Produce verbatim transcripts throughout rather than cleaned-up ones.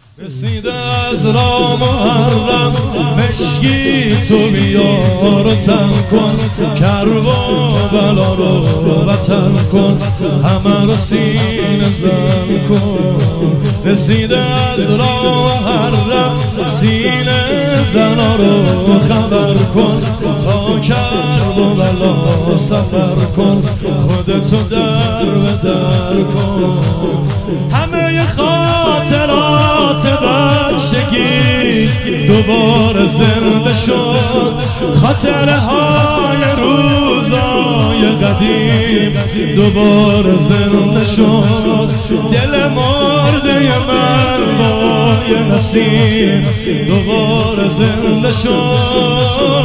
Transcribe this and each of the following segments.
رسیده از راه محرم مشکی تو بیار و تن کن، کرب و بلا رو وطن کن، همه رو سینه زن کن. رسیده از راه محرم سینه زنا رو خبر کن، تا کرب و بلا سفر کن، خودتو در به در کن. همه خاطرات بچگی دوباره زنده شد، خاطره های روزای قدیم دوباره زنده شد. دل مرده من با یه نسیم دوباره زنده شد.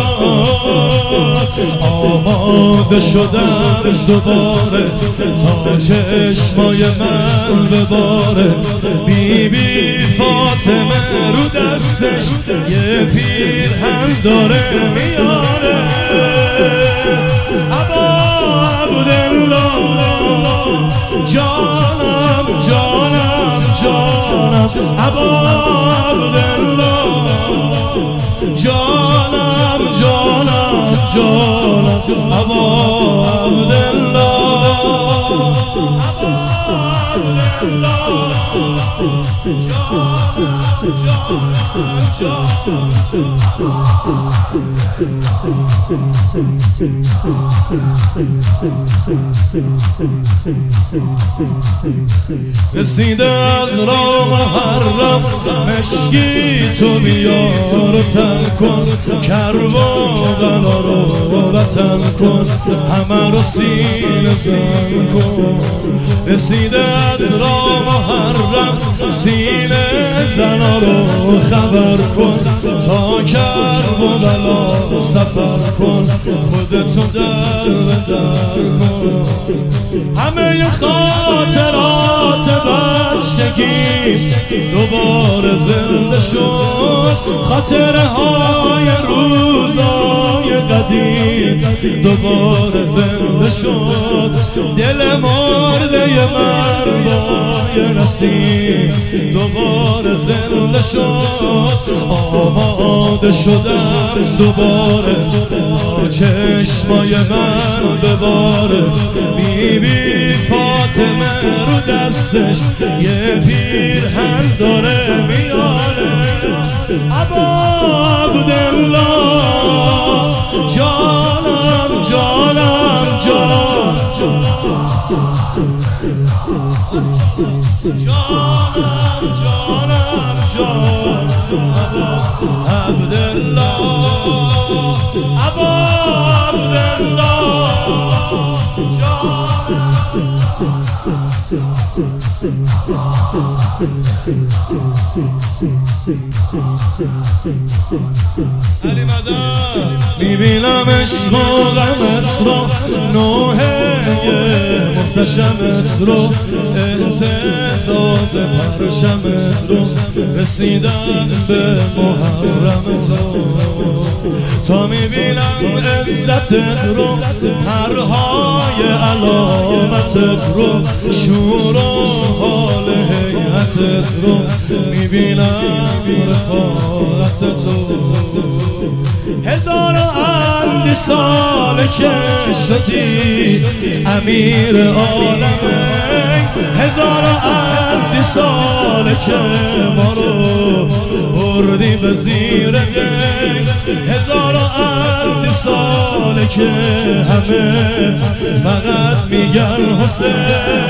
آماده شدم دوباره تا چشمای من بباره. بی بی فاطمه رو دستش یه پیرهن داره میاره. ابا عبدالله جانم جانم جانم، ابا عبدالله جانم جانم جانم، ابا عبدالله رسیده از راه محرم مشکی تو بیار و تن کن، کرب و بلا رو وطن کن، همه رو سینه زن کن. رسیده از راه محرم سینه زنا رو خبر کن، تا کرب و بلا سفر کن، خودتو در به در کن. همه خاطرات بچگی دوباره زنده شد، خاطره های روزای قدیم دوباره زنده شد. دل مرده من با یه نسیم دوباره زنده شد. آماده شدم دوباره تا چشمای من بباره. بی بی فاطمه رو دستش یه پیرهن داره میاره. ابا عبدالله جانم جانم جانم جانم عبدالله ابا عبدالله علی مدد میبینم عشق و غمت رو، نوحه محتشمت رو، اهتزاز پرشمت رو، رسیدن به محرم تو. تا میبینم عزتت رو، پرهای علامتت رو، شور و حال حیعتت رو، میبینم رفاقت تو. هزار و اندی ساله که شدی امیر عالمه، هزار و اندی ساله که ما رو بردی به زیر گنگ، هزار و اندی ساله که همه فقط میگن حسین.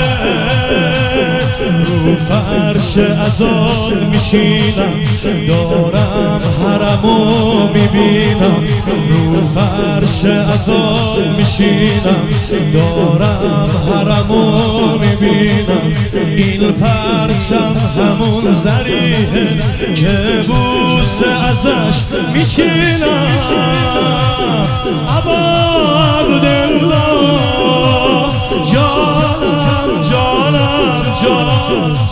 رو فرش عذاب میشینم دارم حرمو میبینم، رو فرش عذاب میشینم دارم حرمو میبینم. این پرچم همون زریه که بوسه ازش میشینم. ابا عبدالله جانم جانم جانم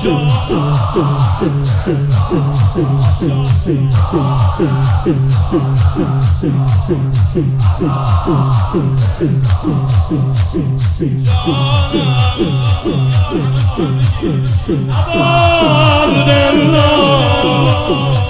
عبدالله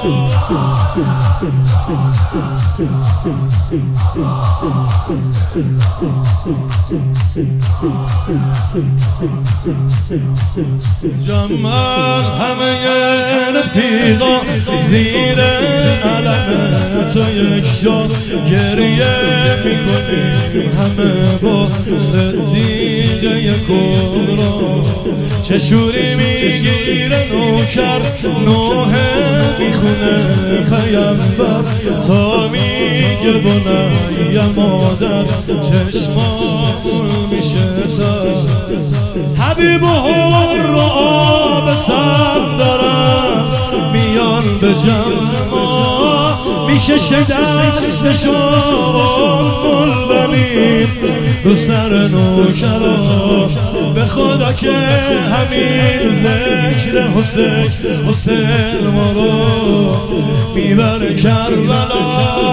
جمع همه رفیقا زیر علم تو یک شد گریه میکنیم همه با صدیقه کبرا چه شوری میگیره نوکر نوحه میخونه پیامبر تا میگه بنای مادر چشمامون میشه تا حبیب و هر رو آب سر دارم میان به جمع میکشه دستشون بنیم رو سر نوکرا به خدا که همین ذکر حسین حسین ما رو میبره کربلا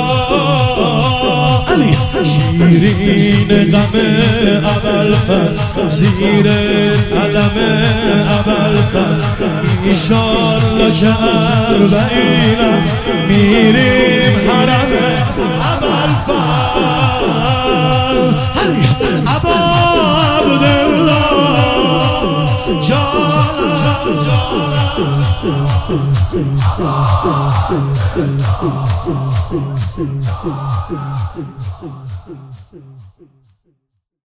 شیرین غم ابوالفضل زیر علم ابوالفضل ایشالله که اربعینم میریم حرم ابوالفضل ابا عبدالله جان